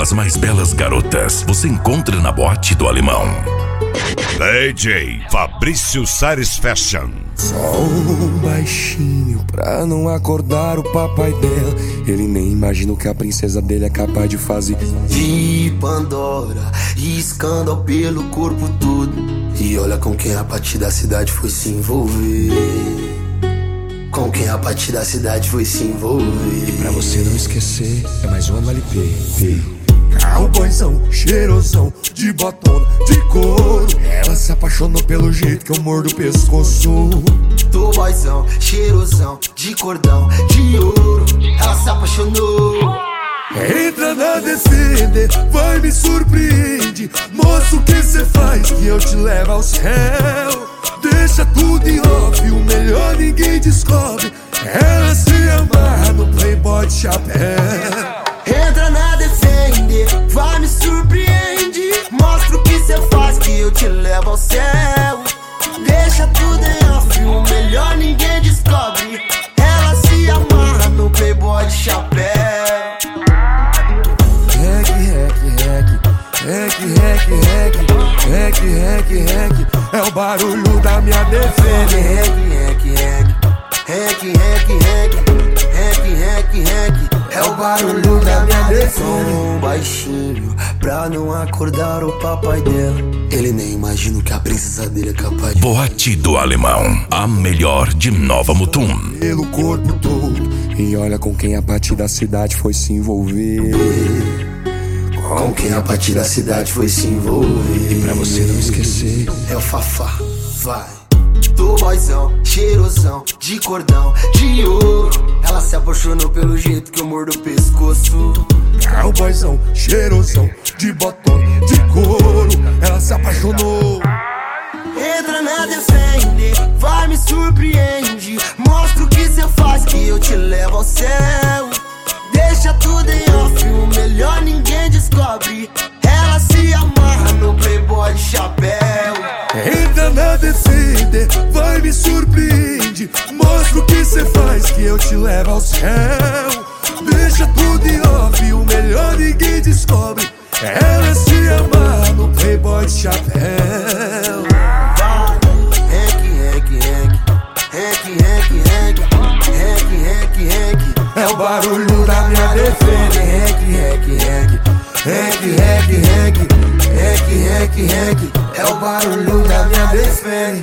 As mais belas garotas você encontra na Boate do Alemão. DJ Fabrício Sares Fashion. Só um baixinho pra não acordar o papai dela. Ele nem imagina o que a princesa dele é capaz de fazer. De Pandora e escândalo pelo corpo todo. E olha com quem a Pati da cidade foi se envolver. Com quem a Pati da cidade foi se envolver. E pra você não esquecer, é mais um LP. Cowboyzão, cheirosão, de botona, de couro. Ela se apaixonou pelo jeito que eu mordo o pescoço. Toboyzão, cheirosão, de cordão, de ouro. Ela se apaixonou. Entra na Defender, vai me surpreende. Mostra o que cê faz que eu te levo ao céu. Deixa tudo em off, o melhor ninguém descobre. Ela se amarra no Playboy de chapéu. Entra na Defender, vai me surpreende. Mostra o que cê faz que eu te levo ao céu. Deixa tudo em off, o melhor ninguém descobre. Ela se amarra no Playboy de chapéu. Rec, é o barulho da minha Defender. Rec, é o barulho da minha Defender. Um baixinho pra não acordar o papai dela. Ele nem imagina o que a princesa dele é capaz de. Boate do Alemão, a melhor de Nova Mutum. Pelo corpo todo. E olha com quem a Pati da cidade foi se envolver. Com quem a Pati da cidade foi se envolver. E pra você não esquecer, é o Fafá, vai. Toboyzão, cheirosão, de cordão, de ouro. Ela se apaixonou pelo jeito que eu mordo o pescoço. Cowboyzão, cheirosão, de botona, de couro. Ela se apaixonou. Entra na Defender, vai me surpreende. Mostra o que cê faz que eu te levo ao céu. Deixa tudo em off, o melhor ninguém descobre. Ela se amarra no Playboy de chapéu. Entra na Defender, vai me surpreende. Mostra o que cê faz que eu te levo ao céu. Deixa tudo em off, o melhor ninguém descobre. Ela se amarra no Playboy de chapéu. É o barulho da minha Defender. Rec, é o barulho da minha Defender.